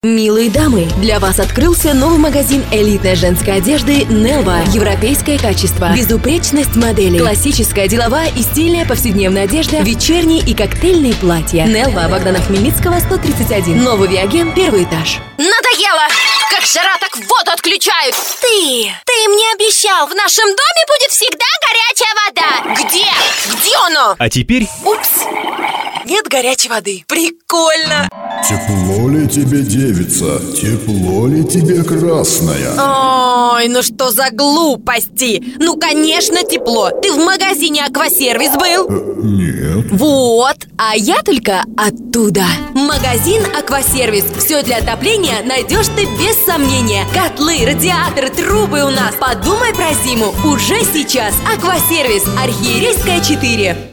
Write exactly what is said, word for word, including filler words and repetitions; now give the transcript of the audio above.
Милые дамы, для вас открылся новый магазин элитной женской одежды Нелва. Европейское качество, безупречность моделей, классическая, деловая и стильная повседневная одежда, вечерние и коктейльные платья. Нелва, Богдана Хмельницкого, сто тридцать один. Новый Виаген, первый этаж. Надоело! Как жара, так воду отключают! Ты! Ты мне обещал, в нашем доме будет всегда горячая вода! Где? Где оно? А теперь... Упс! Нет горячей воды. Прикольно! Тепло ли тебе, девица? Тепло ли тебе, красная? Ой, ну что за глупости? Ну, конечно, тепло. Ты в магазине Аквасервис был? Э, нет. Вот, а я только оттуда. Магазин Аквасервис. Все для отопления найдешь ты без сомнения. Котлы, радиаторы, трубы у нас. Подумай про зиму уже сейчас. Аквасервис. Архиерейская, четыре.